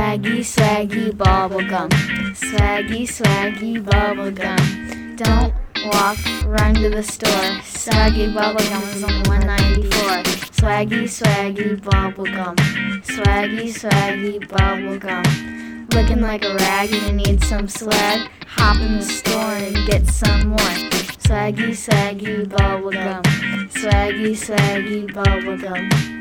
Swaggy, swaggy bubblegum. Swaggy, swaggy bubblegum. Don't walk, run to the store. Swaggy bubblegum is on 194. Swaggy, swaggy bubblegum. Swaggy, swaggy bubblegum. Looking like a rag and you need some swag? Hop in the store and get some more. Swaggy, swaggy bubblegum. Swaggy, swaggy bubblegum.